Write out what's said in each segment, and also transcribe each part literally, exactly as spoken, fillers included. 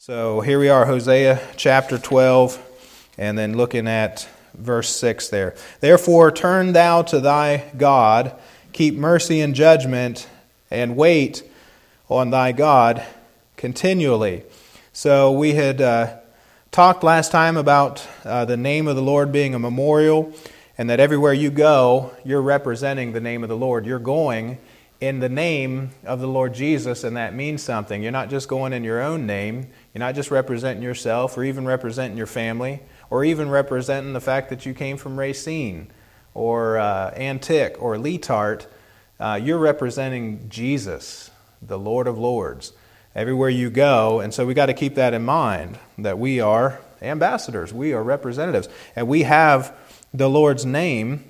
So here we are, Hosea chapter twelve, and then looking at verse six there. Therefore turn thou to thy God, keep mercy and judgment, and wait on thy God continually. So we had uh, talked last time about uh, the name of the Lord being a memorial, and that everywhere you go, you're representing the name of the Lord. You're going in the name of the Lord Jesus, and that means something. You're not just going in your own name. You're not just representing yourself, or even representing your family, or even representing the fact that you came from Racine, or uh, Antic, or Leetart. Uh, you're representing Jesus, the Lord of Lords, everywhere you go. And so we got to keep that in mind, that we are ambassadors. We are representatives. And we have the Lord's name.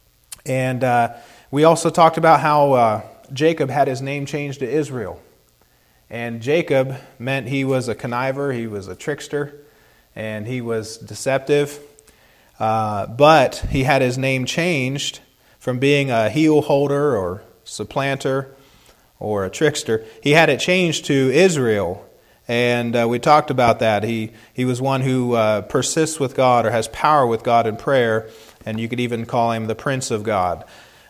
And uh, we also talked about how uh, Jacob had his name changed to Israel. And Jacob meant he was a conniver, he was a trickster, and he was deceptive. Uh, but he had his name changed from being a heel holder or supplanter or a trickster. He had it changed to Israel. And uh, we talked about that. He, he was one who uh, persists with God or has power with God in prayer. And you could even call him the Prince of God.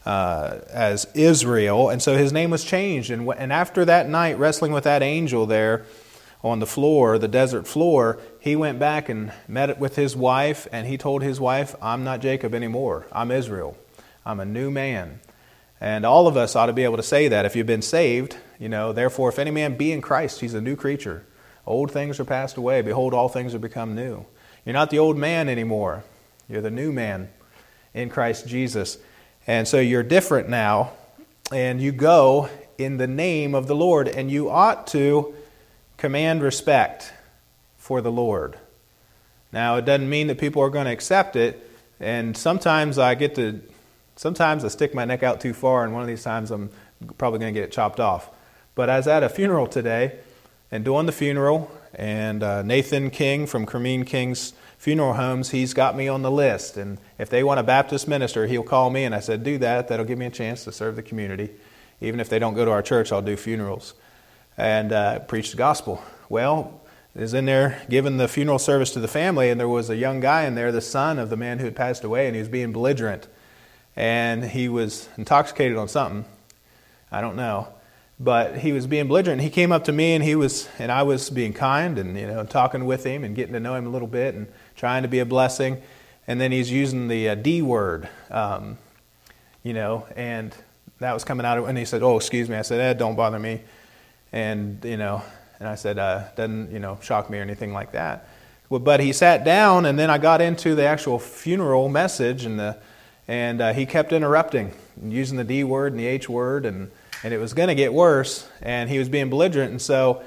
Uh, as Israel, and so his name was changed. And, w- and after that night, wrestling with that angel there on the floor, the desert floor, he went back and met with his wife, and he told his wife, I'm not Jacob anymore. I'm Israel. I'm a new man. And all of us ought to be able to say that if you've been saved. You know, therefore, if any man be in Christ, he's a new creature. Old things are passed away. Behold, all things are become new. You're not the old man anymore. You're the new man in Christ Jesus. And so you're different now, and you go in the name of the Lord, and you ought to command respect for the Lord. Now, it doesn't mean that people are going to accept it, and sometimes I get to, sometimes I stick my neck out too far, and one of these times I'm probably going to get it chopped off. But I was at a funeral today, and doing the funeral, and uh, Nathan King from Cremeen King's Funeral Homes, he's got me on the list, and if they want a Baptist minister, he'll call me, and I said, do that. That'll give me a chance to serve the community. Even if they don't go to our church, I'll do funerals and uh, preach the gospel. Well, I was in there giving the funeral service to the family, and there was a young guy in there, the son of the man who had passed away, and he was being belligerent, and he was intoxicated on something. I don't know. But he was being belligerent. He came up to me, and he was, and I was being kind, and you know, talking with him and getting to know him a little bit, and trying to be a blessing. And then he's using the uh, D word, um, you know, and that was coming out. And he said, "Oh, excuse me." I said, "Ed, don't bother me." And you know, and I said, uh, "Doesn't you know shock me or anything like that." Well, but he sat down, and then I got into the actual funeral message, and the and uh, he kept interrupting, and using the D word and the H word, and. And it was going to get worse, and he was being belligerent, and so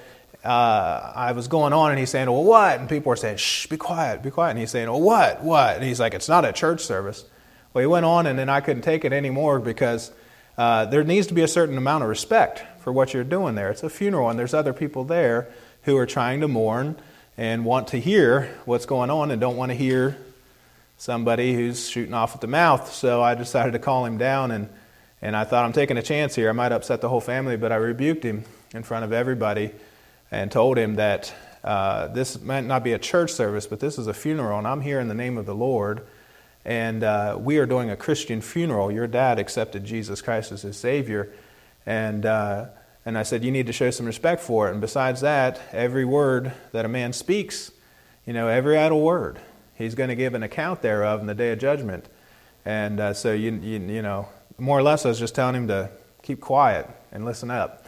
uh, I was going on, and he's saying, well, what? And people were saying, shh, be quiet, be quiet. And he's saying, well, what, what? And he's like, it's not a church service. Well, he went on, and then I couldn't take it anymore because uh, there needs to be a certain amount of respect for what you're doing there. It's a funeral, and there's other people there who are trying to mourn and want to hear what's going on and don't want to hear somebody who's shooting off at the mouth. So I decided to call him down, and And I thought, I'm taking a chance here. I might upset the whole family, but I rebuked him in front of everybody and told him that uh, this might not be a church service, but this is a funeral, and I'm here in the name of the Lord, and uh, we are doing a Christian funeral. Your dad accepted Jesus Christ as his Savior, and uh, and I said, you need to show some respect for it. And besides that, every word that a man speaks, you know, every idle word, he's going to give an account thereof in the day of judgment. And uh, so, you, you you know... More or less, I was just telling him to keep quiet and listen up.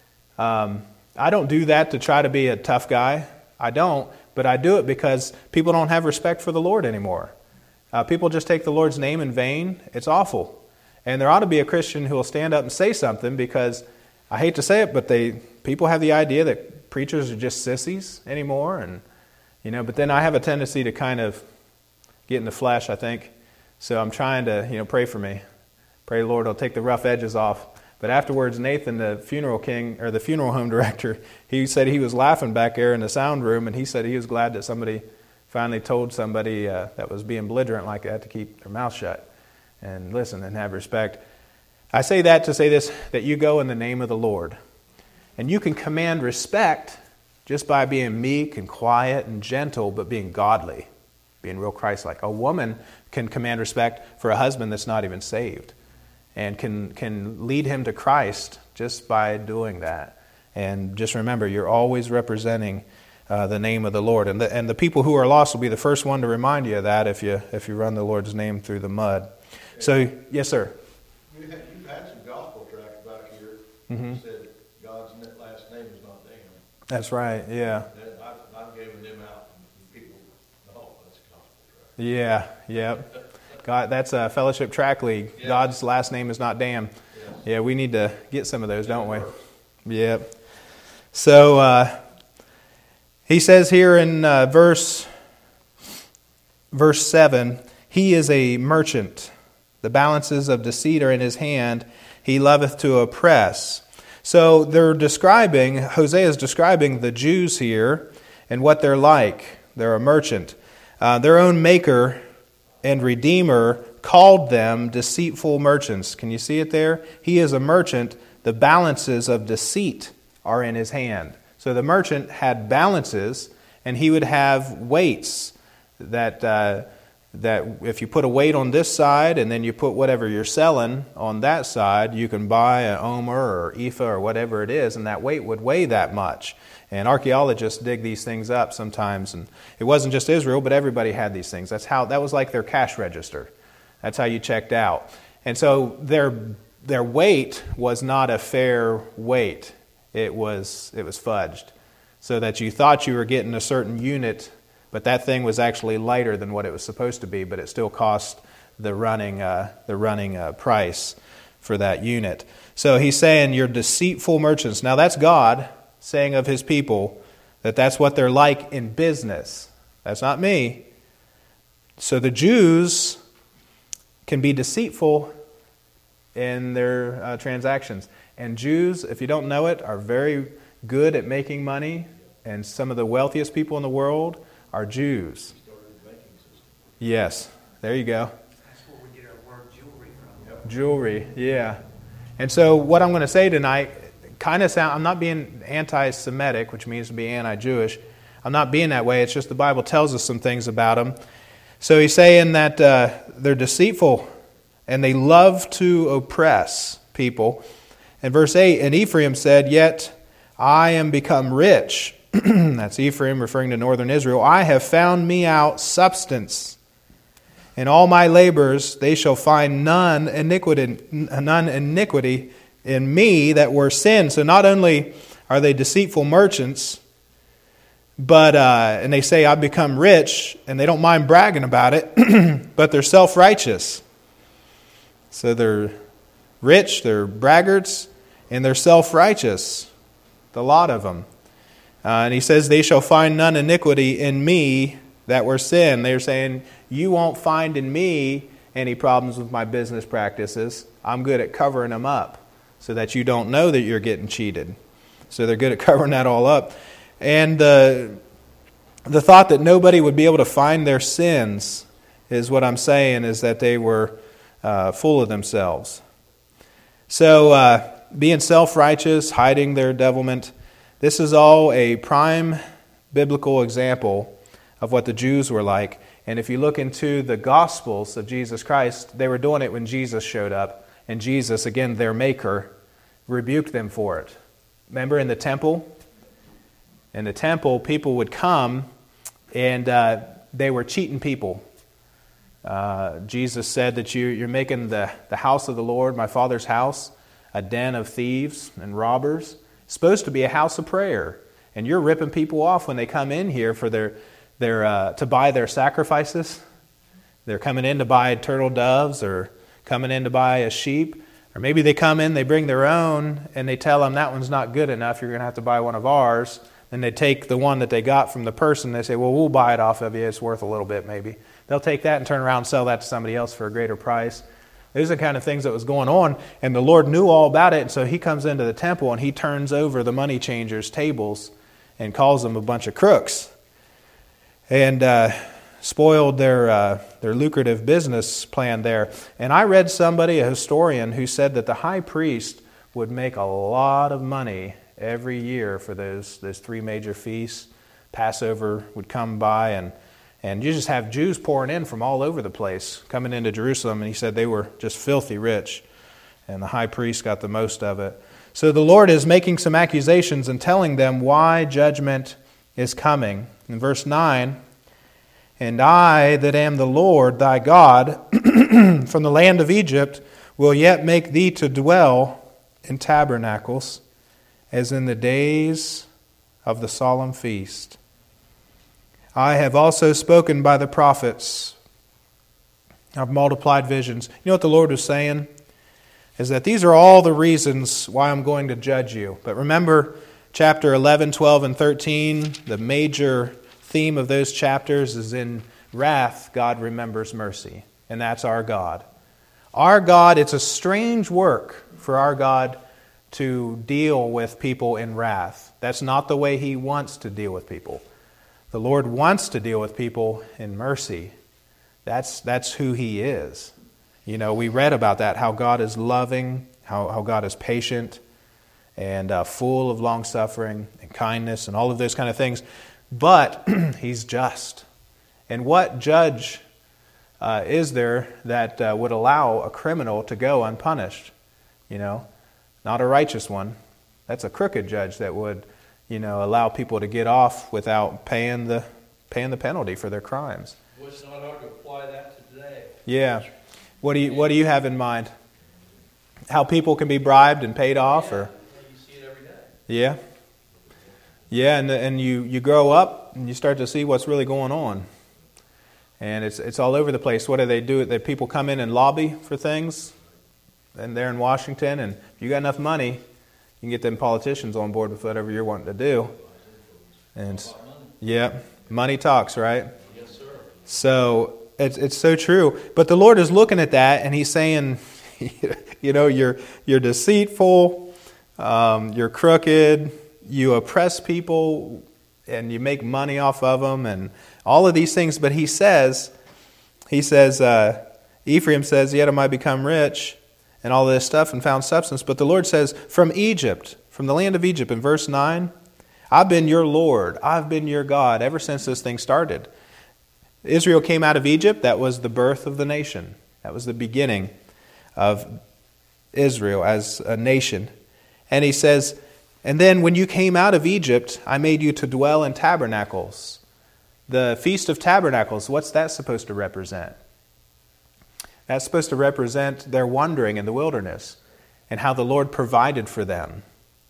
Um, I don't do that to try to be a tough guy. I don't, but I do it because people don't have respect for the Lord anymore. Uh, people just take the Lord's name in vain. It's awful. And there ought to be a Christian who will stand up and say something, because I hate to say it, but they people have the idea that preachers are just sissies anymore. And you know, but then I have a tendency to kind of get in the flesh, I think. So I'm trying to, you know, pray for me. Pray the Lord will take the rough edges off. But afterwards, Nathan, the funeral king, or the funeral home director, he said he was laughing back there in the sound room, and he said he was glad that somebody finally told somebody uh, that was being belligerent like that to keep their mouth shut and listen and have respect. I say that to say this, that you go in the name of the Lord. And you can command respect just by being meek and quiet and gentle, but being godly, being real Christ-like. A woman can command respect for a husband that's not even saved, and can can lead him to Christ just by doing that. And just remember, you're always representing uh, the name of the Lord, and the and the people who are lost will be the first one to remind you of that if you if you run the Lord's name through the mud. So, yes, sir. You've had, you've had some gospel tracts back here Mm-hmm. that said God's last name is not Dan. That's right. Yeah. And I've, I've given them out, and people, oh, that's a gospel tract. Yeah. Yep. God, that's a fellowship track league. Yeah. God's last name is not Dan. Yes. Yeah, we need to get some of those, don't we? Yep. So uh, he says here in uh, verse verse seven, he is a merchant. The balances of deceit are in his hand. He loveth to oppress. So they're describing, Hosea is describing the Jews here and what they're like. They're a merchant. Uh, their own maker and redeemer called them deceitful merchants. Can you see it there? He is a merchant. The balances of deceit are in his hand. So the merchant had balances, and he would have weights that uh, that if you put a weight on this side and then you put whatever you're selling on that side, you can buy an omer or ephah or whatever it is, and that weight would weigh that much. And archaeologists dig these things up sometimes, and it wasn't just Israel, but everybody had these things. That's how that was like their cash register. That's how you checked out. And so their their weight was not a fair weight. It was it was fudged, so that you thought you were getting a certain unit, but that thing was actually lighter than what it was supposed to be, but it still cost the running uh, the running uh, price for that unit. So he's saying, you're deceitful merchants. Now that's God saying of his people that that's what they're like in business. That's not me. So the Jews can be deceitful in their uh, transactions. And Jews, if you don't know it, are very good at making money. And some of the wealthiest people in the world are Jews. Yes, there you go. That's where we get our word jewelry from. Jewelry, yeah. And so what I'm going to say tonight kind of sound, I'm not being anti-Semitic, which means to be anti-Jewish. I'm not being that way. It's just the Bible tells us some things about them. So he's saying that uh, they're deceitful and they love to oppress people. In verse eight, and Ephraim said, yet I am become rich. That's Ephraim referring to northern Israel. I have found me out substance. In all my labors they shall find none iniquity, none iniquity in me that were sin. So not only are they deceitful merchants, but uh, and they say I've become rich, and they don't mind bragging about it, but they're self-righteous. So they're rich, they're braggarts, and they're self-righteous, the lot of them. Uh, and he says, they shall find none iniquity in me that were sin. They're saying, you won't find in me any problems with my business practices. I'm good at covering them up so that you don't know that you're getting cheated. So they're good at covering that all up. And uh, the thought that nobody would be able to find their sins is what I'm saying, is that they were uh, full of themselves. So uh, being self-righteous, hiding their devilment, this is all a prime biblical example of what the Jews were like. And if you look into the Gospels of Jesus Christ, they were doing it when Jesus showed up. And Jesus, again, their maker, rebuked them for it. Remember in the temple? In the temple, people would come and uh, they were cheating people. Uh, Jesus said that you, you're making the, the house of the Lord, my Father's house, a den of thieves and robbers. It's supposed to be a house of prayer. And you're ripping people off when they come in here for their, their uh, to buy their sacrifices. They're coming in to buy turtle doves, or coming in to buy a sheep. Or maybe they come in, they bring their own, and they tell them that one's not good enough, you're going to have to buy one of ours. Then they take the one that they got from the person, they say, well, we'll buy it off of you, it's worth a little bit maybe. They'll take that and turn around and sell that to somebody else for a greater price. These are the kind of things that was going on, and the Lord knew all about it, and so he comes into the temple and he turns over the money changers' tables and calls them a bunch of crooks, and uh, spoiled their uh, their lucrative business plan there. And I read somebody, a historian, who said that the high priest would make a lot of money every year for those those three major feasts. Passover would come by, and and you just have Jews pouring in from all over the place, coming into Jerusalem, and he said they were just filthy rich, and the high priest got the most of it. So the Lord is making some accusations and telling them why judgment is coming. In verse nine, "And I that am the Lord thy God from the land of Egypt will yet make thee to dwell in tabernacles, as in the days of the solemn feast. I have also spoken by the prophets. I've multiplied visions." You know what the Lord was saying? Is that these are all the reasons why I'm going to judge you. But remember, chapter eleven, twelve, and thirteen, the major theme of those chapters is in wrath, God remembers mercy. And that's our God. Our God, it's a strange work for our God to deal with people in wrath. That's not the way He wants to deal with people. The Lord wants to deal with people in mercy. That's that's who He is. You know, we read about that, how God is loving, how, how God is patient, and uh, full of long-suffering and kindness and all of those kind of things. But He's just. And what judge uh, is there that uh, would allow a criminal to go unpunished? You know, not a righteous one. That's a crooked judge that would, you know, allow people to get off without paying the paying the penalty for their crimes. Well, it's not hard to apply that to today. Yeah. What do you What do you have in mind? How people can be bribed and paid off, Yeah, or you see it every day. yeah, yeah, and and you, you grow up and you start to see what's really going on, and it's it's all over the place. What do they do? That people come in and lobby for things, and they're in Washington, and if you got enough money, you can get them politicians on board with whatever you're wanting to do. And yeah, money talks, right? Yes, sir. So it's it's so true. But the Lord is looking at that, and He's saying, you know, you're you're deceitful, um, you're crooked, you oppress people, and you make money off of them, and all of these things. But He says, He says, uh, Ephraim says, "Yet am I become rich," and all this stuff, and found substance. But the Lord says, "From Egypt, from the land of Egypt," in verse nine, "I've been your Lord, I've been your God," ever since this thing started. Israel came out of Egypt. That was the birth of the nation. That was the beginning of Israel as a nation. And He says, "And then when you came out of Egypt, I made you to dwell in tabernacles." The Feast of Tabernacles, what's that supposed to represent? That's supposed to represent their wandering in the wilderness and how the Lord provided for them.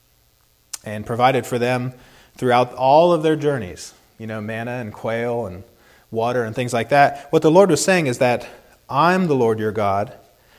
And provided for them throughout all of their journeys. You know, manna and quail and water and things like that. What the Lord was saying is that I'm the Lord your God.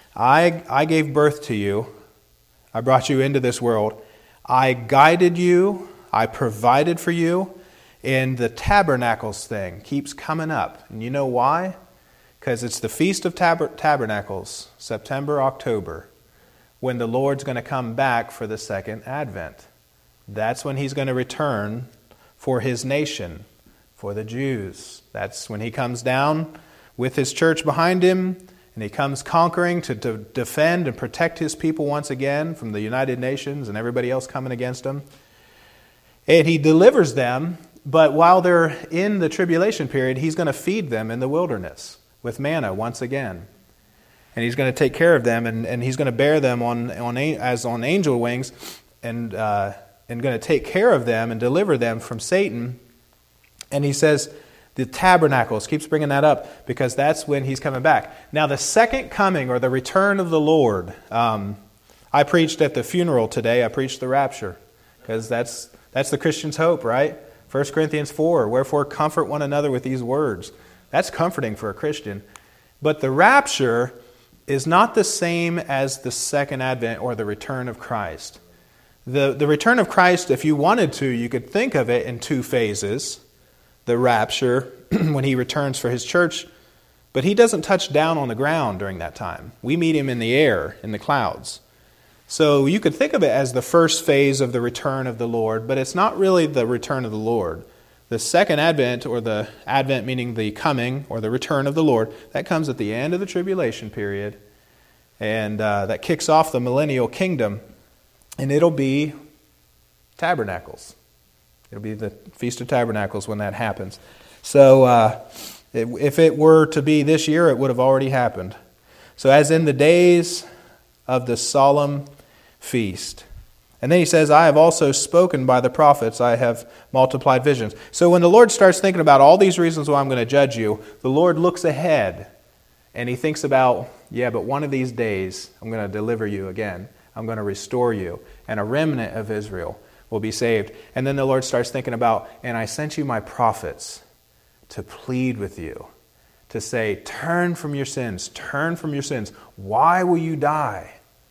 I I gave birth to you. I brought you into this world. I guided you. I provided for you. And the tabernacles thing keeps coming up. And you know why? Because it's the Feast of Tab- Tabernacles, September, October, when the Lord's going to come back for the second advent. That's when He's going to return for His nation, for the Jews. That's when He comes down with His church behind Him, and He comes conquering to, to defend and protect His people once again from the United Nations and everybody else coming against Him. And He delivers them, but while they're in the tribulation period, He's going to feed them in the wilderness with manna once again. And He's going to take care of them, and, and He's going to bear them on, on as on angel wings, and uh, and going to take care of them and deliver them from Satan. And He says the tabernacles, keeps bringing that up, because that's when He's coming back. Now the second coming, or the return of the Lord, um, I preached at the funeral today, I preached the rapture, because that's that's the Christian's hope, right? First Corinthians four, "Wherefore comfort one another with these words." That's comforting for a Christian. But the rapture is not the same as the second advent or the return of Christ. The, the return of Christ, if you wanted to, you could think of it in two phases. The rapture, when He returns for His church, but He doesn't touch down on the ground during that time. We meet Him in the air, in the clouds. So you could think of it as the first phase of the return of the Lord, but it's not really the return of the Lord. The second advent, or the advent meaning the coming or the return of the Lord, that comes at the end of the tribulation period, and uh, that kicks off the millennial kingdom. And it'll be Tabernacles. It'll be the Feast of Tabernacles when that happens. So uh, it, if it were to be this year, it would have already happened. So as in the days of the solemn feast. And then he says, I have also spoken by the prophets, I have multiplied visions. So when the Lord starts thinking about all these reasons why I'm going to judge you, the Lord looks ahead and he thinks about, yeah, but one of these days I'm going to deliver you again. I'm going to restore you. And a remnant of Israel will be saved. And then the Lord starts thinking about, and I sent you my prophets to plead with you, to say, turn from your sins, turn from your sins. Why will you die?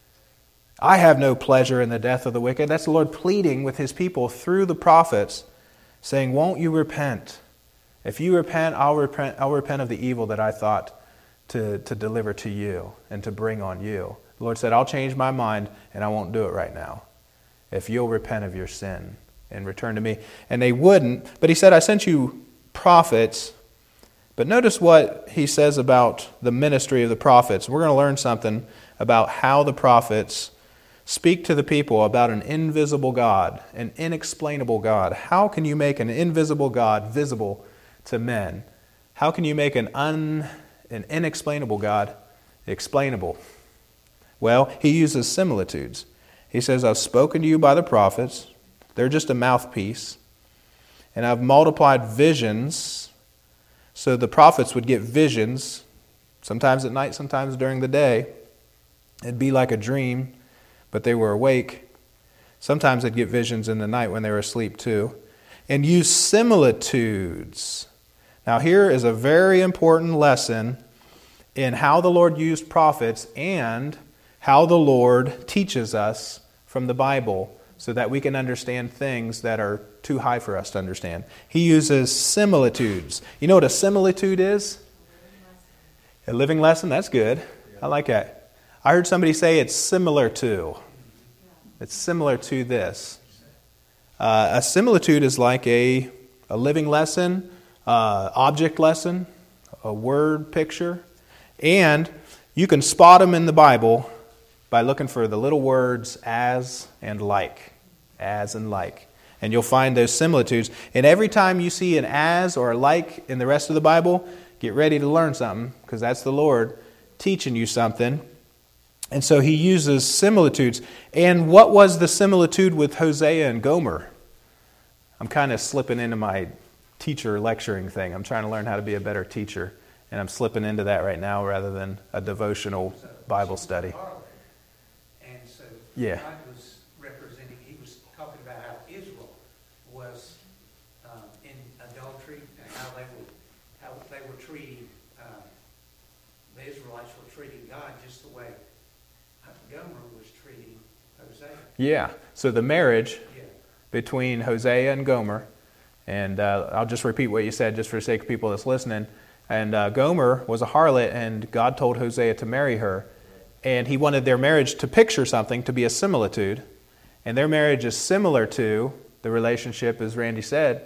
I have no pleasure in the death of the wicked. That's the Lord pleading with his people through the prophets, saying, won't you repent? If you repent, I'll repent, I'll repent of the evil that I thought to, to deliver to you and to bring on you. The Lord said, I'll change my mind and I won't do it right now. If you'll repent of your sin and return to me. And they wouldn't, but he said, I sent you prophets. But notice what he says about the ministry of the prophets. We're going to learn something about how the prophets speak to the people about an invisible God, an inexplainable God. How can you make an invisible God visible to men? How can you make an un, an inexplainable God explainable? Well, he uses similitudes. He says, I've spoken to you by the prophets. They're just a mouthpiece. And I've multiplied visions. So the prophets would get visions, sometimes at night, sometimes during the day. It'd be like a dream, but they were awake. Sometimes they'd get visions in the night when they were asleep too. And use similitudes. Now here is a very important lesson in how the Lord used prophets and how the Lord teaches us from the Bible so that we can understand things that are too high for us to understand. He uses similitudes. You know what a similitude is? A living lesson? That's good. I like that. I heard somebody say it's similar to. It's similar to this. Uh, a similitude is like a, a living lesson, uh, object lesson, a word picture. And you can spot them in the Bible by looking for the little words as and like. As and like. And you'll find those similitudes. And every time you see an as or a like in the rest of the Bible, get ready to learn something, because that's the Lord teaching you something. And so he uses similitudes. And what was the similitude with Hosea and Gomer? I'm kind of slipping into my teacher lecturing thing. I'm trying to learn how to be a better teacher. And I'm slipping into that right now rather than a devotional Bible study. And so Yeah. God was representing, he was talking about how Israel was um, in adultery and how they were, how they were treating, um, the Israelites were treating God just the way Gomer was treating Hosea. Yeah. So the marriage Yeah. between Hosea and Gomer, and uh, I'll just repeat what you said just for the sake of people that's listening. And uh, Gomer was a harlot, and God told Hosea to marry her. And he wanted their marriage to picture something, to be a similitude. And their marriage is similar to the relationship, as Randy said,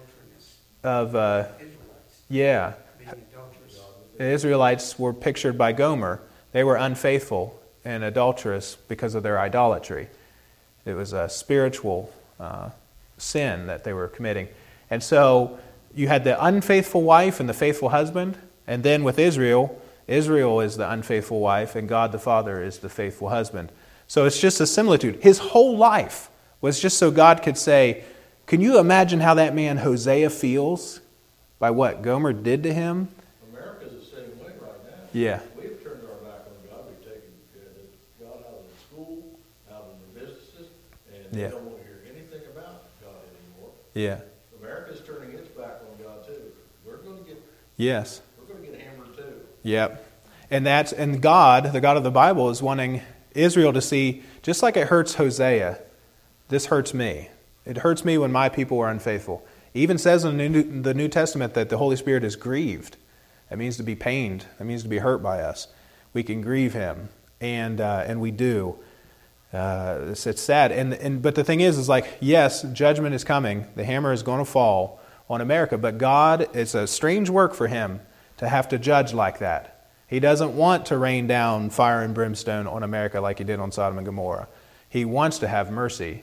of, uh, Israelites yeah, being adulterous. the Israelites were pictured by Gomer. They were unfaithful and adulterous because of their idolatry. It was a spiritual uh, sin that they were committing. And so you had the unfaithful wife and the faithful husband. And then with Israel, Israel is the unfaithful wife and God the Father is the faithful husband. So it's just a similitude. His whole life was just so God could say, can you imagine how that man Hosea feels by what Gomer did to him? America's the same way right now. Yeah. We've turned our back on God. We've taken God out of the school, out of the businesses, and Yeah. they don't want to hear anything about God anymore. Yeah. America's turning its back on God too. We're going to get Yes. we're going to get hammered too. Yep. And that's and God, the God of the Bible, is wanting Israel to see, just like it hurts Hosea, this hurts me. It hurts me when my people are unfaithful. It even says in the New, the New Testament that the Holy Spirit is grieved. That means to be pained. That means to be hurt by us. We can grieve Him, and uh, and we do. Uh, it's, it's sad. And and but the thing is, is like, yes, judgment is coming. The hammer is going to fall on America. But God, it's a strange work for Him to have to judge like that. He doesn't want to rain down fire and brimstone on America like He did on Sodom and Gomorrah. He wants to have mercy.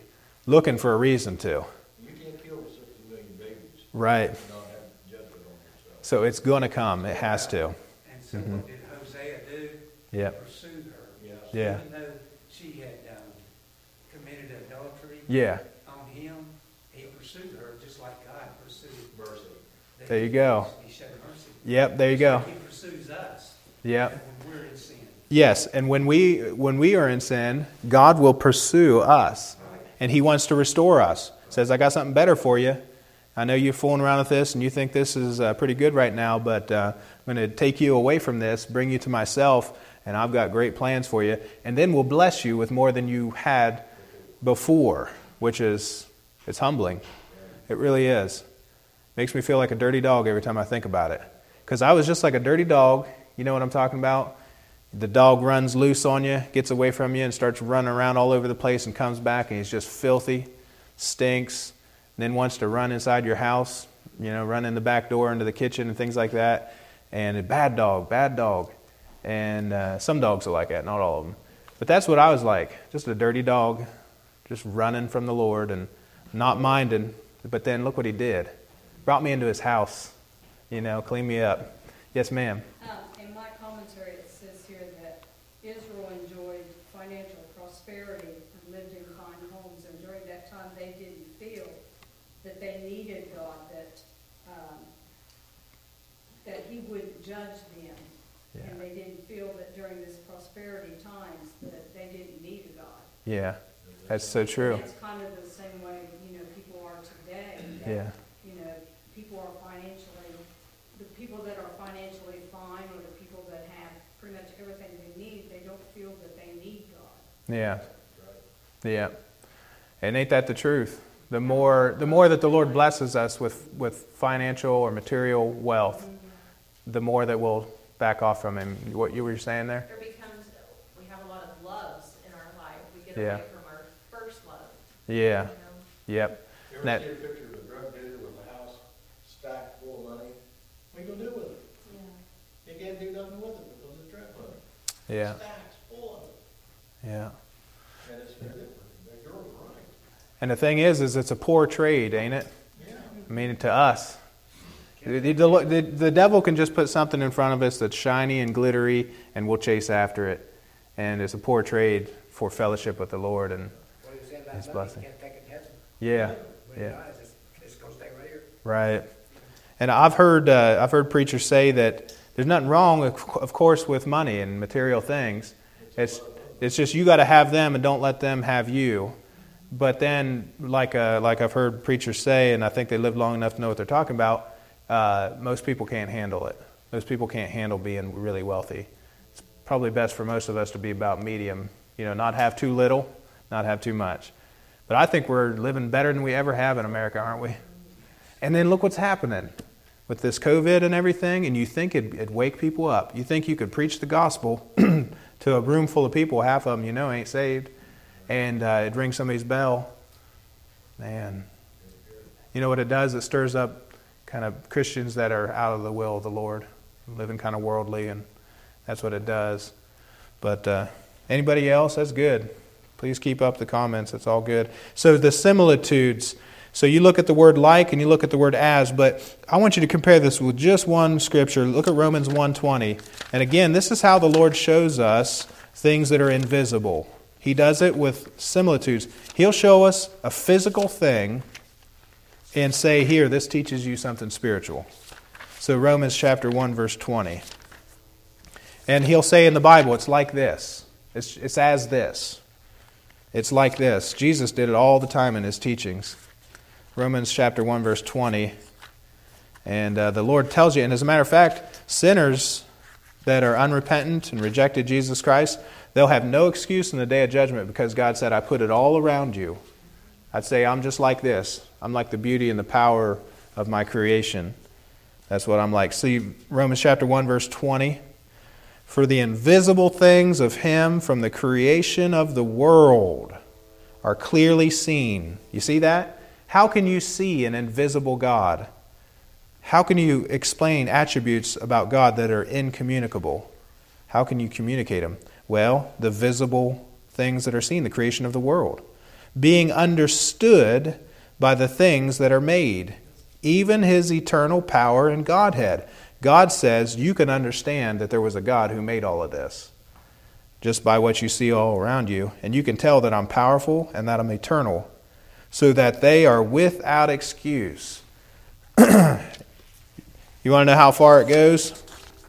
looking for a reason to. You can't kill sixty million babies Right. and not have judgment on yourself. So it's going to come. It has to. And so what did Hosea do? Yep. Pursue her. Yes. Yeah. Even though she had um, committed adultery Yeah. on him, he pursued her just like God pursued. Mercy. that There you he- go. He showed mercy. Yep. There you go. He pursues us. Yep. When we're in sin. Yes. And when we when we are in sin, God will pursue us, and He wants to restore us. Says, "I got something better for you. I know you're fooling around with this, and you think this is uh, pretty good right now, but uh, I'm going to take you away from this, bring you to myself, and I've got great plans for you. And then we'll bless you with more than you had before," which is, it's humbling. It really is. Makes me feel like a dirty dog every time I think about it. Because I was just like a dirty dog. You know what I'm talking about? The dog runs loose on you, gets away from you, and starts running around all over the place and comes back, and he's just filthy, stinks, and then wants to run inside your house, you know, run in the back door into the kitchen and things like that. And a bad dog, bad dog. And uh, some dogs are like that, not all of them. But that's what I was like, just a dirty dog, just running from the Lord and not minding. But then look what He did. Brought me into His house, you know, cleaned me up. Yes, ma'am. Um, in my commentary, it says here that Israel enjoyed financial prosperity and lived in fine homes, and during that time they didn't feel that they needed God, that um, that He would judge them, Yeah. and they didn't feel that during this prosperity times that they didn't need a God. Yeah, that's so true. And it's kind of the same way, you know, people are today. That, Yeah. You know, people are financially, the people that are financially fine, or the people that have pretty much everything they need, they don't feel that they need God. Yeah. Yeah. And ain't that the truth? The more the more that the Lord blesses us with, with financial or material wealth, Mm-hmm. the more that we'll back off from Him. What you were saying there? There becomes, we have a lot of loves in our life. We get Yeah. away from our first love. Yeah. You know? Yep. You ever That- see a picture of a drug dealer with a house stacked full of money? What are you gonna do with it? Yeah. You can't do nothing with it because it's drug money. Yeah. Stacks full of it. Yeah. And it's different. The girl's right. And the thing is, is it's a poor trade, ain't it? Yeah. I mean, to us. The, the, the, the devil can just put something in front of us that's shiny and glittery, and we'll chase after it. And it's a poor trade for fellowship with the Lord. And What he said about His money, blessing. you can't take it to heaven. yeah, When it yeah, dies, it's, it's going to stay right here. right. And I've heard uh, I've heard preachers say that there's nothing wrong, of of course, with money and material things. It's it's just you got to have them and don't let them have you. But then, like uh, like I've heard preachers say, and I think they live long enough to know what they're talking about. Uh, most people can't handle it. Most people can't handle being really wealthy. It's probably best for most of us to be about medium. You know, not have too little, not have too much. But I think we're living better than we ever have in America, aren't we? And then look what's happening with this COVID and everything, and you think it'd, it'd wake people up. You think you could preach the gospel to a room full of people, half of them you know ain't saved, and uh, it rings somebody's bell. Man, you know what it does? It stirs up kind of Christians that are out of the will of the Lord, living kind of worldly, and that's what it does. But uh, anybody else? That's good. Please keep up the comments. It's all good. So the similitudes. So you look at the word like and you look at the word as, but I want you to compare this with just one scripture. Look at Romans one twenty. And again, this is how the Lord shows us things that are invisible. He does it with similitudes. He'll show us a physical thing and say, here, this teaches you something spiritual. So Romans chapter one, verse twenty. And he'll say in the Bible, it's like this. It's, it's as this. It's like this. Jesus did it all the time in His teachings. Romans chapter one, verse twenty. And uh, the Lord tells you, and as a matter of fact, sinners that are unrepentant and rejected Jesus Christ, they'll have no excuse in the day of judgment because God said, I put it all around you. I'd say, I'm just like this. I'm like the beauty and the power of my creation. That's what I'm like. See, Romans chapter one, verse twenty. For the invisible things of Him from the creation of the world are clearly seen. You see that? How can you see an invisible God? How can you explain attributes about God that are incommunicable? How can you communicate them? Well, the visible things that are seen, the creation of the world. being understood by the things that are made, even his eternal power and Godhead. God says you can understand that there was a God who made all of this just by what you see all around you. And you can tell that I'm powerful and that I'm eternal, so that they are without excuse. You want to know how far it goes?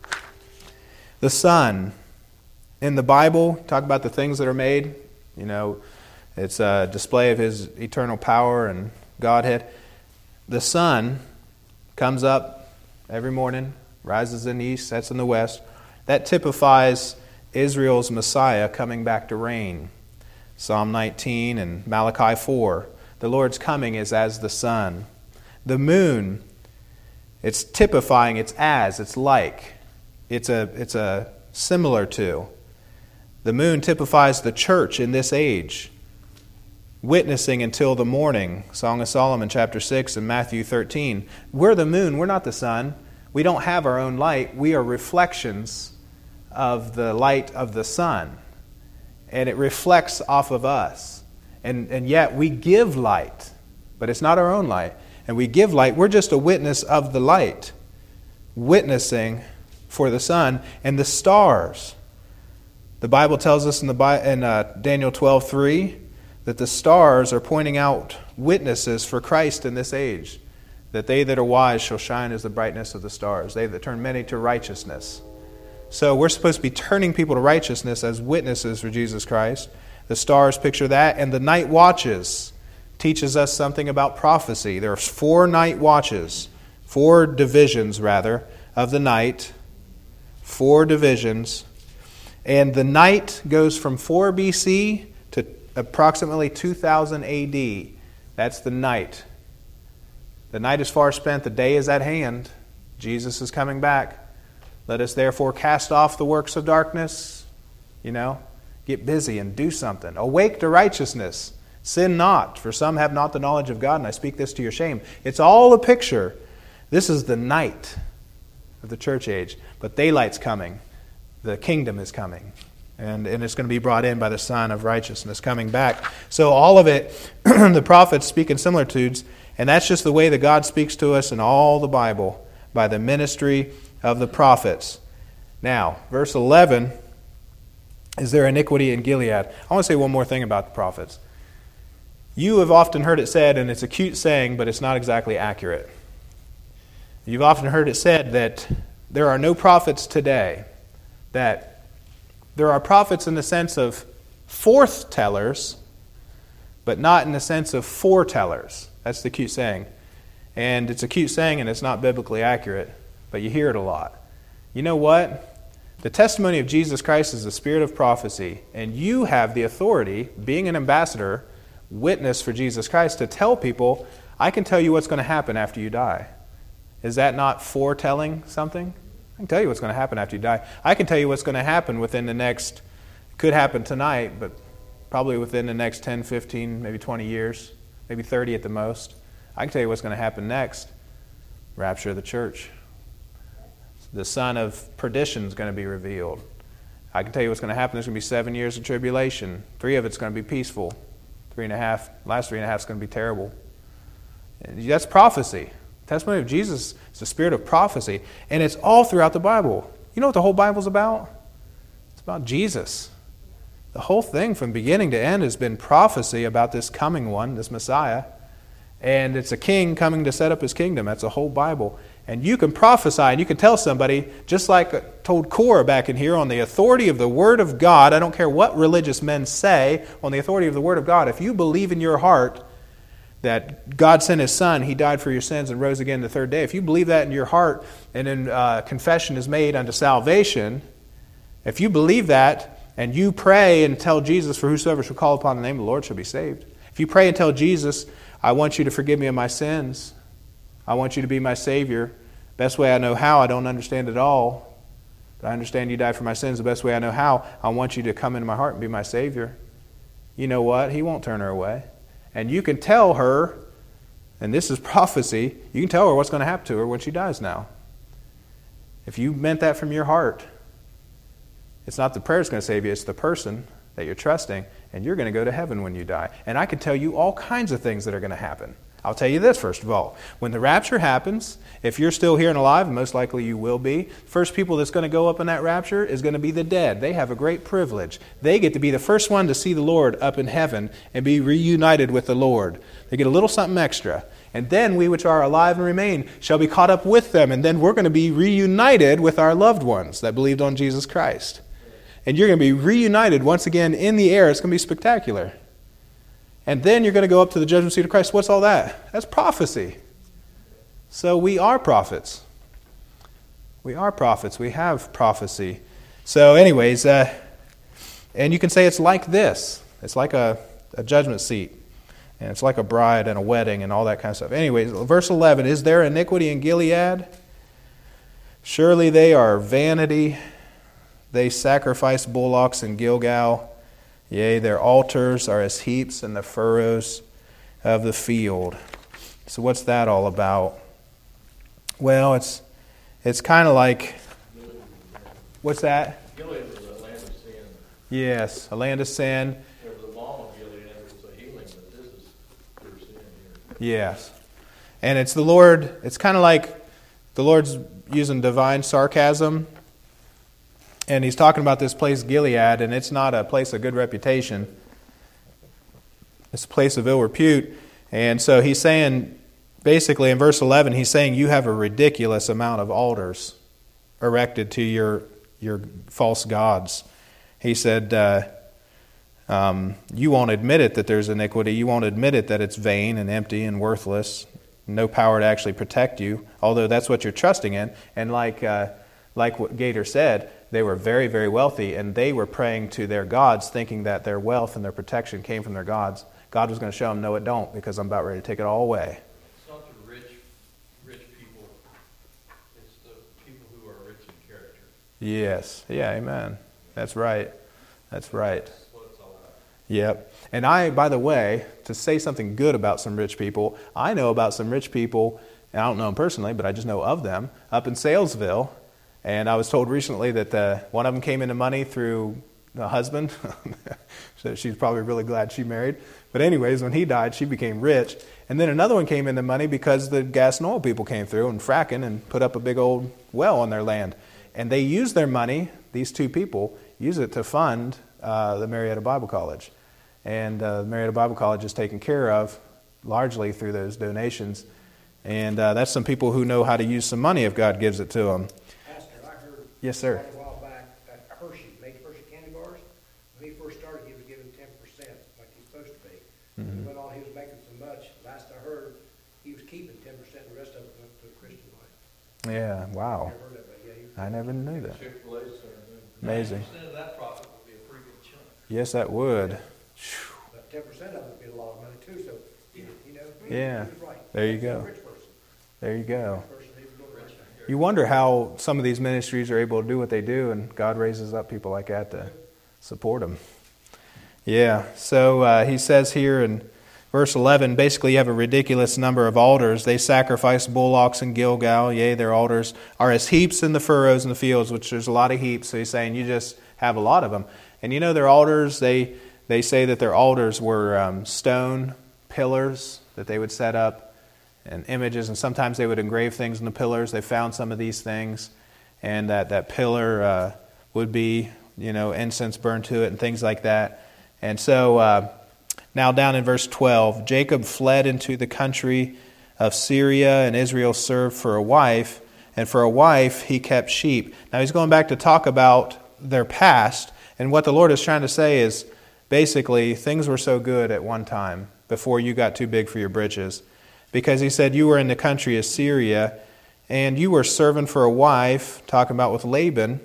The Son. In the Bible, talk about the things that are made. You know, it's a display of his eternal power and Godhead. The sun comes up every morning, rises in the east, sets in the west. That typifies Israel's Messiah coming back to reign. Psalm nineteen and Malachi four. The Lord's coming is as the sun. The moon, it's typifying, it's as, it's like. It's a, it's a similar to. The moon typifies the church in this age, witnessing until the morning. Song of Solomon chapter six and Matthew thirteen. We're the moon, we're not the sun. We don't have our own light. We are reflections of the light of the sun. And it reflects off of us. And, and yet we give light, but it's not our own light. And we give light. We're just a witness of the light, witnessing for the sun and the stars. The Bible tells us in the in uh, Daniel twelve three that the stars are pointing out witnesses for Christ in this age, that they that are wise shall shine as the brightness of the stars, they that turn many to righteousness. So we're supposed to be turning people to righteousness as witnesses for Jesus Christ. The stars picture that, and the night watches teaches us something about prophecy. There are four night watches, four divisions rather, of the night, four divisions. And the night goes from four B C to approximately two thousand A D. That's the night. The night is far spent, the day is at hand. Jesus is coming back. Let us therefore cast off the works of darkness. You know, get busy and do something. Awake to righteousness. Sin not, for some have not the knowledge of God, and I speak this to your shame. It's all a picture. This is the night of the church age, but daylight's coming. The kingdom is coming, and, and it's going to be brought in by the Son of righteousness coming back. So all of it, the prophets speak in similitudes, and that's just the way that God speaks to us in all the Bible, by the ministry of the prophets. Now, verse eleven, is there iniquity in Gilead? I want to say one more thing about the prophets. You have often heard it said, and it's a cute saying, but it's not exactly accurate. You've often heard it said that there are no prophets today, that there are prophets in the sense of forth-tellers, but not in the sense of foretellers. That's the cute saying. And it's a cute saying, and it's not biblically accurate, but you hear it a lot. You know what? The testimony of Jesus Christ is the spirit of prophecy, and you have the authority, being an ambassador, witness for Jesus Christ, to tell people, I can tell you what's going to happen after you die. Is that not foretelling something? I can tell you what's going to happen after you die. I can tell you what's going to happen within the next, could happen tonight, but probably within the next ten, fifteen, maybe twenty years, maybe thirty at the most. I can tell you what's going to happen next. Rapture of the church. The son of perdition is going to be revealed. I can tell you what's going to happen. There's going to be seven years of tribulation. Three of it's going to be peaceful. Three and a half, last three and a half is going to be terrible. That's prophecy. The testimony of Jesus is the spirit of prophecy. And it's all throughout the Bible. You know what the whole Bible's about? It's about Jesus. The whole thing from beginning to end has been prophecy about this coming one, this Messiah. And it's a king coming to set up his kingdom. That's the whole Bible. And you can prophesy and you can tell somebody, just like I told Cora back in here, on the authority of the Word of God. I don't care what religious men say, on the authority of the Word of God. If you believe in your heart that God sent His Son, He died for your sins and rose again the third day. If you believe that in your heart, and then uh, confession is made unto salvation, if you believe that and you pray and tell Jesus, for whosoever shall call upon the name of the Lord shall be saved. If you pray and tell Jesus, I want you to forgive me of my sins. I want you to be my Savior. Best way I know how, I don't understand it all, but I understand you died for my sins. The best way I know how, I want you to come into my heart and be my Savior. You know what? He won't turn her away. And you can tell her, and this is prophecy, you can tell her what's going to happen to her when she dies now. If you meant that from your heart, it's not the prayer that's going to save you, it's the person that you're trusting. and you're going to go to heaven when you die. And I could tell you all kinds of things that are going to happen. I'll tell you this, first of all. When the rapture happens, if you're still here and alive, and most likely you will be, first people that's going to go up in that rapture is going to be the dead. They have a great privilege. They get to be the first one to see the Lord up in heaven and be reunited with the Lord. They get a little something extra. And then we which are alive and remain shall be caught up with them, and then we're going to be reunited with our loved ones that believed on Jesus Christ. And you're going to be reunited once again in the air. It's going to be spectacular. And then you're going to go up to the judgment seat of Christ. What's all that? That's prophecy. So we are prophets. We are prophets. We have prophecy. So anyways, uh, and you can say it's like this. It's like a, a judgment seat. And it's like a bride and a wedding and all that kind of stuff. Anyways, verse eleven, is there iniquity in Gilead? Surely they are vanity. They sacrifice bullocks in Gilgal. Yea, their altars are as heaps in the furrows of the field. So what's that all about? Well, it's it's kind of like, what's that? Gilead was a land of sin. Yes, a land of sin. There was a balm of Gilead, and it was a healing, but this is pure sin here. Yes. And it's the Lord, it's kind of like the Lord's using divine sarcasm. And he's talking about this place, Gilead, and it's not a place of good reputation. It's a place of ill repute. And so he's saying, basically in verse eleven, he's saying you have a ridiculous amount of altars erected to your your false gods. He said, uh, um, you won't admit it that there's iniquity. You won't admit it that it's vain and empty and worthless. No power to actually protect you, although that's what you're trusting in. And like uh, like what Gator said, they were very, very wealthy, and they were praying to their gods, thinking that their wealth and their protection came from their gods. God was going to show them, no, it don't, because I'm about ready to take it all away. It's not the rich, rich people. It's the people who are rich in character. Yes. Yeah, amen. That's right. That's right. That's what it's all about. Yep. And I, by the way, to say something good about some rich people, I know about some rich people, and I don't know them personally, but I just know of them, up in Salesville. And I was told recently that uh, one of them came into money through a husband. So she's probably really glad she married. But anyways, when he died, she became rich. And then another one came into money because the gas and oil people came through and fracking and put up a big old well on their land. And they used their money, these two people, use it to fund uh, the Marietta Bible College. And uh, the Marietta Bible College is taken care of largely through those donations. And uh, that's some people who know how to use some money if God gives it to them. Yes, sir. A while back, that Hershey, made Hershey candy bars. When he first started, he was given ten percent, like he's supposed to be. Mm-hmm. And went on, he was making so much. Last I heard, he was keeping ten percent, and the rest of it went to the Christian life. Yeah, wow. I never heard of it, yeah, he was I never knew that. Chick-fil-A served Amazing. ninety percent of that profit would be a pretty good chunk. Yes, that would. But ten percent of it would be a lot of money, too, so, you know, Yeah. he was right. There you go. He's a rich person. There you go. Rich person, he was doing right. You wonder how some of these ministries are able to do what they do, and God raises up people like that to support them. Yeah, so uh, he says here in verse eleven, basically you have a ridiculous number of altars. They sacrifice bullocks in Gilgal. Yea, their altars are as heaps in the furrows in the fields, which there's a lot of heaps. So he's saying you just have a lot of them. And you know their altars, they, they say that their altars were um, stone pillars that they would set up, and images, and sometimes they would engrave things on the pillars. They found some of these things, and that, that pillar uh, would be, you know, incense burned to it and things like that. And so uh, now down in verse twelve, Jacob fled into the country of Syria, and Israel served for a wife, and for a wife he kept sheep. Now he's going back to talk about their past, and what the Lord is trying to say is basically things were so good at one time before you got too big for your britches. Because he said you were in the country of Syria, and you were serving for a wife, talking about with Laban,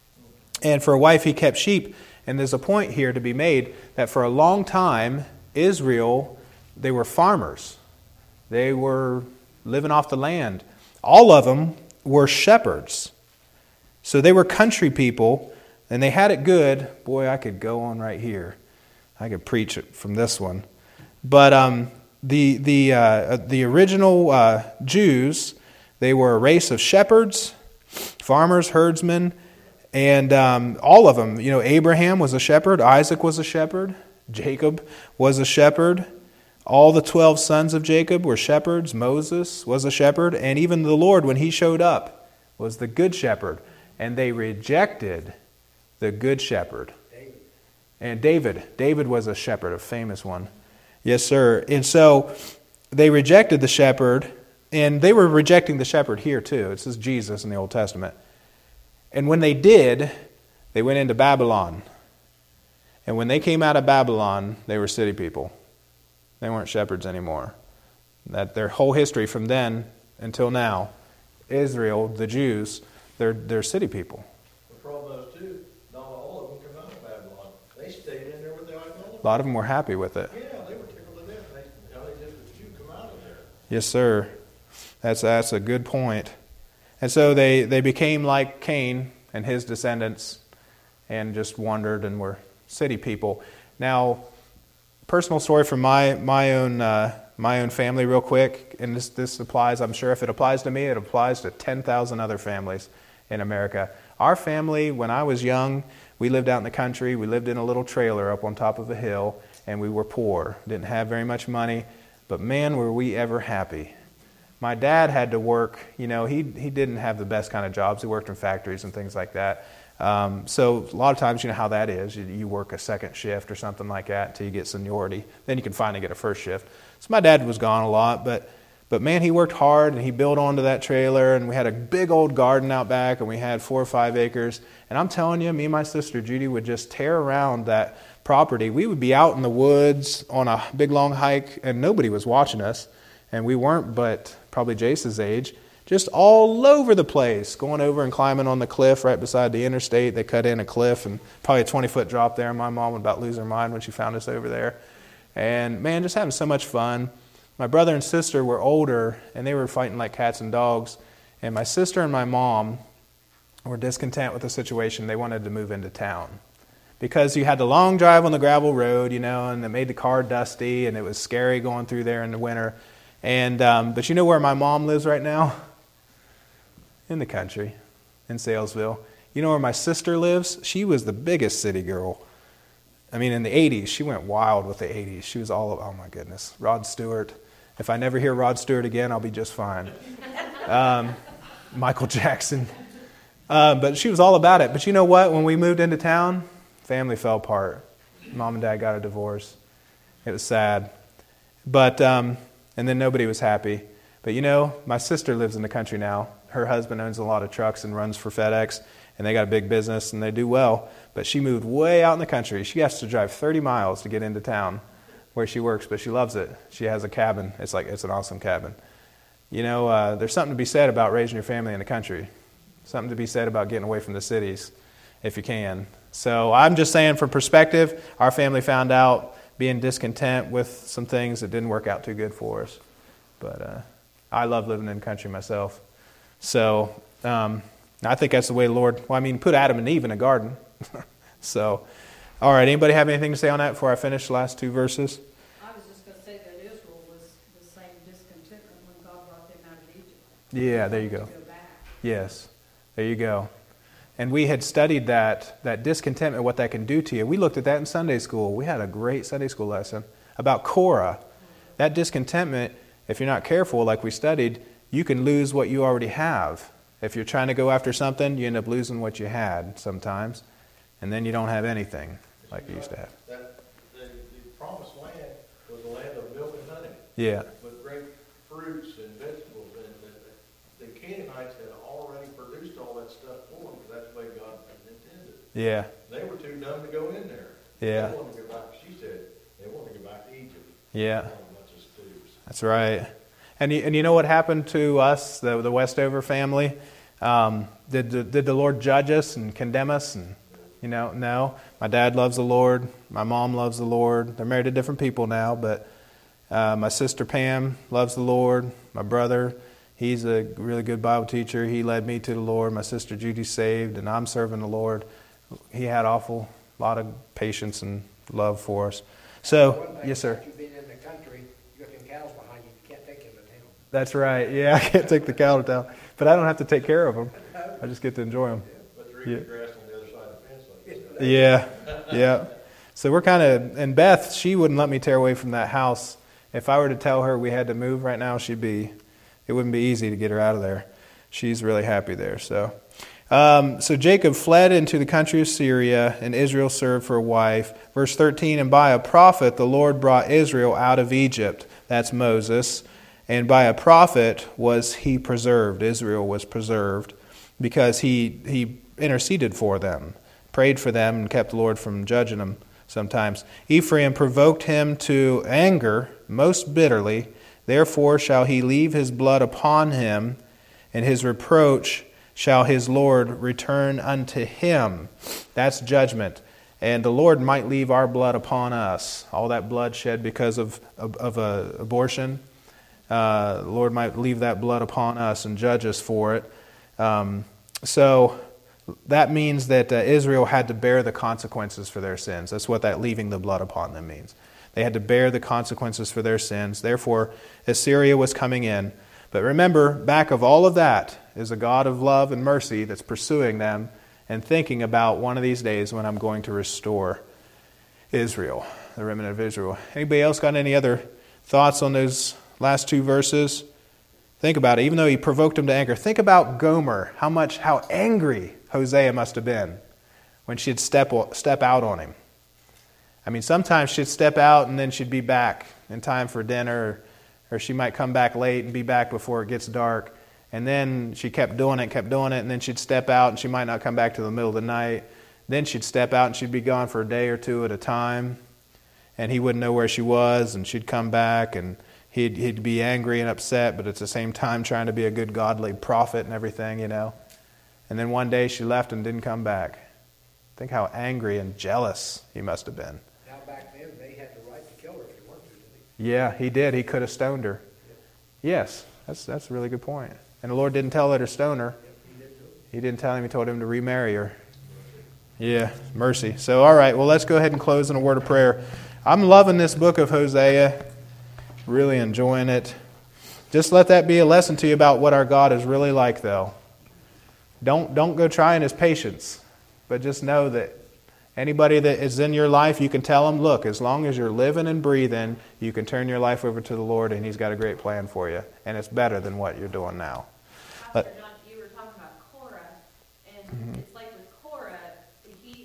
and for a wife he kept sheep. And there's a point here to be made that for a long time, Israel, they were farmers. They were living off the land. All of them were shepherds. So they were country people, and they had it good. Boy, I could go on right here. I could preach it from this one. But um, the the uh, the original uh, Jews, they were a race of shepherds, farmers, herdsmen, and um, all of them. You know, Abraham was a shepherd. Isaac was a shepherd. Jacob was a shepherd. All the twelve sons of Jacob were shepherds. Moses was a shepherd. And even the Lord, when he showed up, was the good shepherd. And they rejected the good shepherd. David. And David. David was a shepherd, a famous one. Yes, sir. And so they rejected the shepherd. And they were rejecting the shepherd here too. It says Jesus in the Old Testament. And when they did, they went into Babylon. And when they came out of Babylon, they were city people. They weren't shepherds anymore. That their whole history from then until now, Israel, the Jews, they're, they're city people. The problem is too, not all of them come out of Babylon. They stayed in there with the idolatry. A lot of them were happy with it. Yeah, they were tickled to death. They, how they did the Jew come out of there. Yes, sir. That's that's a good point. And so they, they became like Cain and his descendants and just wandered and were city people. Now, personal story from my my own uh, my own family, real quick, and this this applies. I'm sure if it applies to me, it applies to ten thousand other families in America. Our family, when I was young, we lived out in the country. We lived in a little trailer up on top of a hill, and we were poor. Didn't have very much money, but man, were we ever happy. My dad had to work, you know, he he didn't have the best kind of jobs. He worked in factories and things like that. Um, so a lot of times, you know how that is. You, you work a second shift or something like that until you get seniority. Then you can finally get a first shift. So my dad was gone a lot, but but man, he worked hard and he built onto that trailer. And we had a big old garden out back, and we had four or five acres. And I'm telling you, me and my sister Judy would just tear around that property. We would be out in the woods on a big long hike, and nobody was watching us. And we weren't but probably Jace's age, just all over the place, going over and climbing on the cliff right beside the interstate. They cut in a cliff and probably a twenty-foot drop there. My mom would about lose her mind when she found us over there. And, man, just having so much fun. My brother and sister were older, and they were fighting like cats and dogs. And my sister and my mom were discontent with the situation. They wanted to move into town. Because you had the long drive on the gravel road, you know, and it made the car dusty, and it was scary going through there in the winter. And um, but you know where my mom lives right now? In the country, in Salesville. You know where my sister lives? She was the biggest city girl. I mean, in the eighties, she went wild with the eighties. She was all, oh my goodness, Rod Stewart. If I never hear Rod Stewart again, I'll be just fine. Um, Michael Jackson. Uh, but she was all about it. But you know what? When we moved into town, family fell apart. Mom and Dad got a divorce. It was sad. But... Um, And then nobody was happy. But you know, my sister lives in the country now. Her husband owns a lot of trucks and runs for FedEx. And they got a big business and they do well. But she moved way out in the country. She has to drive thirty miles to get into town where she works. But she loves it. She has a cabin. It's like, it's an awesome cabin. You know, uh, there's something to be said about raising your family in the country. Something to be said about getting away from the cities if you can. So I'm just saying, for perspective, our family found out being discontent with some things that didn't work out too good for us. But uh, I love living in the country myself. So um, I think that's the way the Lord, well, I mean, put Adam and Eve in a garden. So, all right, anybody have anything to say on that before I finish the last two verses? I was just going to say that Israel was the same discontentment when God brought them out of Egypt. Yeah, there you They go. wanted to go back. Yes, there you go. And we had studied that, that discontentment, what that can do to you. We looked at that in Sunday school. We had a great Sunday school lesson about Korah. That discontentment, if you're not careful, like we studied, you can lose what you already have. If you're trying to go after something, you end up losing what you had sometimes. And then you don't have anything like you used to have. That, the, the promised land was a land of milk and honey. Yeah. With great fruits and vegetables. And the, the Canaanites had already produced all that stuff for them, because that's the way God intended. Yeah. They were too dumb to go in there. Yeah. They wanted to go back, she said, they wanted to go back to Egypt. Yeah. All a bunch of stews. That's right. And you, and you know what happened to us, the, the Westover family? Um, did, the, did the Lord judge us and condemn us? And you know, no. My dad loves the Lord. My mom loves the Lord. They're married to different people now, but uh, my sister Pam loves the Lord. My brother, he's a really good Bible teacher. He led me to the Lord. My sister Judy's saved, and I'm serving the Lord. He had awful lot of patience and love for us. So, One thing, yes, sir. since you've been in the country, you got them cows behind you, you can't take them to town. That's right. Yeah, I can't take the cattle down, but I don't have to take care of them. I just get to enjoy them. But they're eating Yeah. grass on the other side of the fence like that. Yeah, yeah. So we're kind of, and Beth, she wouldn't let me tear away from that house. If I were to tell her we had to move right now, she'd be, it wouldn't be easy to get her out of there. She's really happy there. So, um, so Jacob fled into the country of Syria, and Israel served for a wife. Verse thirteen, and by a prophet the Lord brought Israel out of Egypt. That's Moses. And by a prophet was he preserved. Israel was preserved because he he interceded for them, prayed for them, and kept the Lord from judging them sometimes. Ephraim provoked him to anger most bitterly. Therefore shall he leave his blood upon him, and his reproach shall his Lord return unto him. That's judgment. And the Lord might leave our blood upon us. All that blood shed because of, of, of a abortion. Uh, the Lord might leave that blood upon us and judge us for it. Um, so that means that uh, Israel had to bear the consequences for their sins. That's what that leaving the blood upon them means. They had to bear the consequences for their sins. Therefore, Assyria was coming in. But remember, back of all of that is a God of love and mercy that's pursuing them and thinking about one of these days when I'm going to restore Israel, the remnant of Israel. Anybody else got any other thoughts on those last two verses? Think about it. Even though he provoked him to anger, think about Gomer, how much, how angry Hosea must have been when she'd step, step out on him. I mean, sometimes she'd step out and then she'd be back in time for dinner, or she might come back late and be back before it gets dark. And then she kept doing it, kept doing it, and then she'd step out and she might not come back till the middle of the night. Then she'd step out and she'd be gone for a day or two at a time, and he wouldn't know where she was, and she'd come back and he'd, he'd be angry and upset, but at the same time trying to be a good godly prophet and everything, you know. And then one day she left and didn't come back. Think how angry and jealous he must have been. Now back then, they had the right to kill her if they wanted to, didn't they? Yeah, he did. He could have stoned her. Yes, that's that's a really good point. And the Lord didn't tell her to stone her. He didn't tell him. He told him to remarry her. Yeah, mercy. So, all right, well, let's go ahead and close in a word of prayer. I'm loving this book of Hosea. Really enjoying it. Just let that be a lesson to you about what our God is really like, though. Don't don't go trying his patience, but just know that anybody that is in your life, you can tell them, look, as long as you're living and breathing, you can turn your life over to the Lord, and he's got a great plan for you, and it's better than what you're doing now. Pastor John, you were talking about Korah, and Mm-hmm. it's like with Korah, he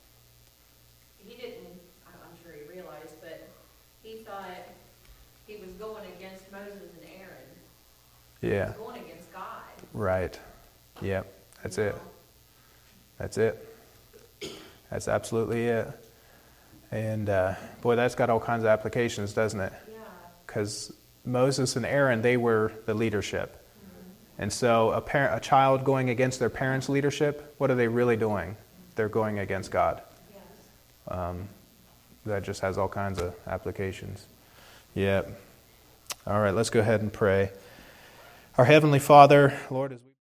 he didn't, I'm sure he realized, but he thought he was going against Moses and Aaron. Yeah, He was going against God. right. Yep, that's it. That's it. That's absolutely it. And uh, boy, that's got all kinds of applications, doesn't it? Yeah. Because Moses and Aaron, they were the leadership. And so a parent, a child going against their parents' leadership, what are they really doing? They're going against God. Yes. Um, that just has all kinds of applications. Yeah. All right, let's go ahead and pray. Our Heavenly Father, Lord, as we